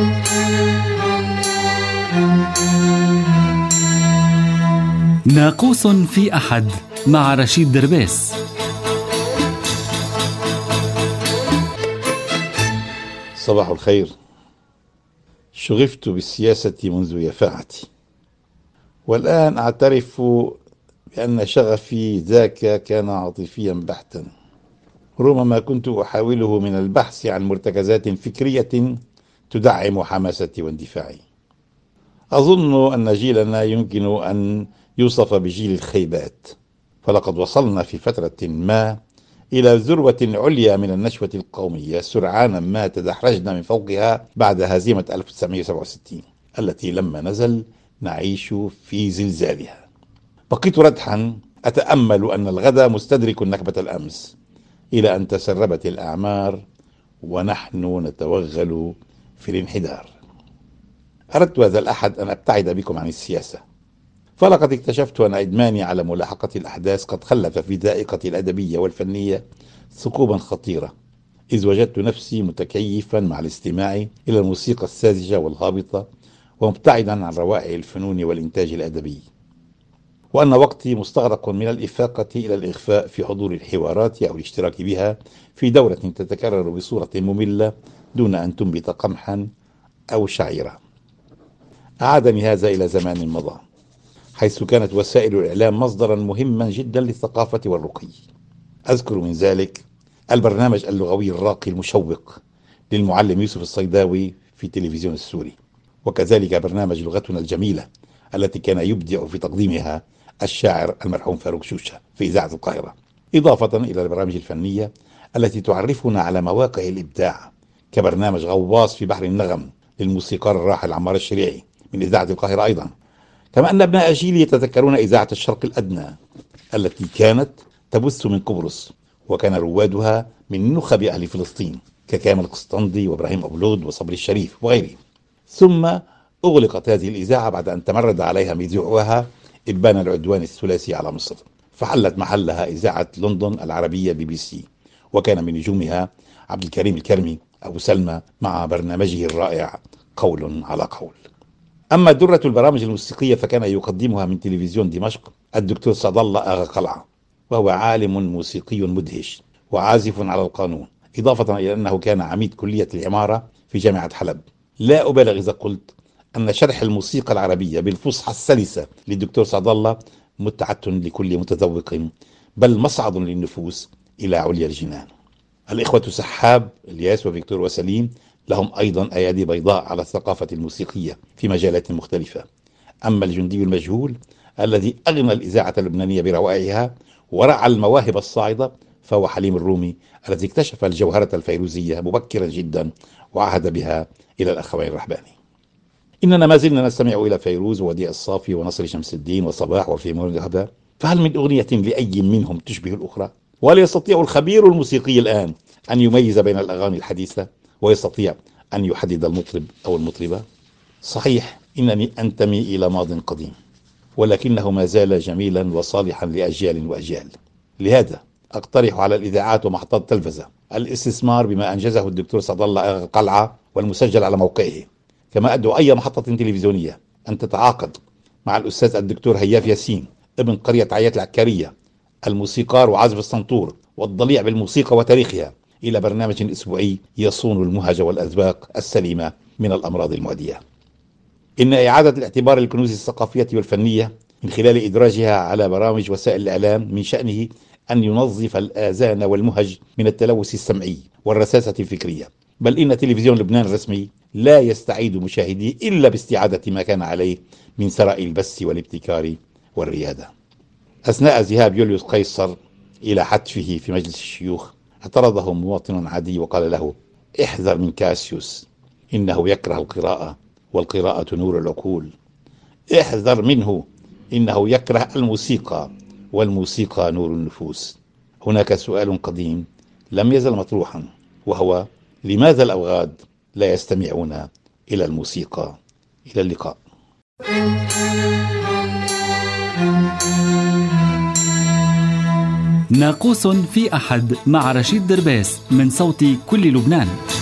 ناقوس في أحد مع رشيد دربيس. صباح الخير. شغفت بالسياسة منذ يفاعتي، والآن أعترف بأن شغفي ذاك كان عاطفيا بحتا، رغم كنت أحاوله من البحث عن مرتكزات فكرية تدعم حماستي واندفاعي. أظن أن جيلنا يمكن أن يوصف بجيل الخيبات، فلقد وصلنا في فترة ما إلى ذروة عليا من النشوة القومية، سرعان ما تدحرجنا من فوقها بعد هزيمة 1967 التي لما نزل نعيش في زلزالها. بقيت ردحا أتأمل أن الغد مستدرك نكبة الأمس، إلى أن تسربت الأعمار ونحن نتوغل في الانحدار. أردت هذا الأحد أن أبتعد بكم عن السياسة، فلقد اكتشفت أن إدماني على ملاحقة الأحداث قد خلف في ذائقتي الأدبية والفنية ثقوبا خطيرة، إذ وجدت نفسي متكيفا مع الاستماع إلى الموسيقى الساذجة والهابطة، ومبتعدا عن روائع الفنون والإنتاج الأدبي، وأن وقتي مستغرق من الإفاقة إلى الإغفاء في حضور الحوارات أو الاشتراك بها في دورة تتكرر بصورة مملة دون أن تنبت قمحا أو شعيرا. أعادني هذا إلى زمان مضى، حيث كانت وسائل الإعلام مصدرا مهما جدا للثقافة والرقي. أذكر من ذلك البرنامج اللغوي الراقي المشوق للمعلم يوسف الصيداوي في التلفزيون السوري، وكذلك برنامج لغتنا الجميلة التي كان يبدع في تقديمها الشاعر المرحوم فاروق شوشة في إذاعة القاهرة، إضافة إلى البرامج الفنية التي تعرفنا على مواقع الإبداع، كبرنامج غواص في بحر النغم للموسيقار الراحل عمار الشريعي من إذاعة القاهرة أيضا. كما أن أبناء جيلي يتذكرون إذاعة الشرق الأدنى التي كانت تبث من قبرص، وكان روادها من نخب أهل فلسطين ككامل قسطندي وإبراهيم أبلود وصبري الشريف وغيرهم. ثم أغلقت هذه الإذاعة بعد أن تمرد عليها مذيعوها إبان العدوان الثلاثي على مصر، فحلت محلها إذاعة لندن العربية BBC، وكان من نجومها عبد الكريم الكرمي أبو سلمى مع برنامجه الرائع قول على قول. أما درة البرامج الموسيقية فكان يقدمها من تلفزيون دمشق الدكتور سعد الله آغا قلعة، وهو عالم موسيقي مدهش وعازف على القانون، إضافة إلى أنه كان عميد كلية العمارة في جامعة حلب. لا أبالغ إذا قلت أن شرح الموسيقى العربية بالفصحى السلسة للدكتور سعد الله متعة لكل متذوق، بل مصعد للنفوس إلى عليا الجنان. الإخوة سحاب الياس وفيكتور وسليم لهم أيضا أيادي بيضاء على الثقافة الموسيقية في مجالات مختلفة. أما الجندي المجهول الذي أغنى الإذاعة اللبنانية بروائعها ورعى المواهب الصاعدة فهو حليم الرومي، الذي اكتشف الجوهرة الفيروزية مبكرا جدا وعهد بها إلى الأخوين الرحباني. إننا ما زلنا نستمع إلى فيروز ووديع الصافي ونصر شمس الدين وصباح وفيمون الغباء، فهل من أغنية لأي منهم تشبه الأخرى؟ ولا يستطيع الخبير الموسيقي الآن أن يميز بين الأغاني الحديثة ويستطيع أن يحدد المطرب أو المطربة؟ صحيح إنني أنتمي إلى ماض قديم، ولكنه ما زال جميلا وصالحا لأجيال وأجيال. لهذا أقترح على الإذاعات ومحطات التلفزة الاستثمار بما أنجزه الدكتور سعد الله آغا قلعة والمسجل على موقعه، كما أدعو أي محطة تلفزيونية أن تتعاقد مع الأستاذ الدكتور هياف ياسين ابن قرية عيات العكارية، الموسيقار وعازف السنطور والضليع بالموسيقى وتاريخها، إلى برنامج أسبوعي يصون المهج والأذواق السليمة من الأمراض المعدية. إن إعادة الاعتبار للكنوز الثقافية والفنية من خلال إدراجها على برامج وسائل الإعلام من شأنه أن ينظف الآذان والمهج من التلوث السمعي والرساسة الفكرية، بل إن تلفزيون لبنان الرسمي لا يستعيد مشاهديه إلا باستعادة ما كان عليه من ثراء البث والابتكار والريادة. أثناء ذهاب يوليوس قيصر إلى حتفه في مجلس الشيوخ اعترضه مواطن عادي وقال له: احذر من كاسيوس، إنه يكره القراءة والقراءة نور العقول. احذر منه، إنه يكره الموسيقى والموسيقى نور النفوس. هناك سؤال قديم لم يزل مطروحا، وهو: لماذا الأوغاد لا يستمعون إلى الموسيقى؟ إلى اللقاء. ناقوس في أحد مع رشيد دربيس من صوت كل لبنان.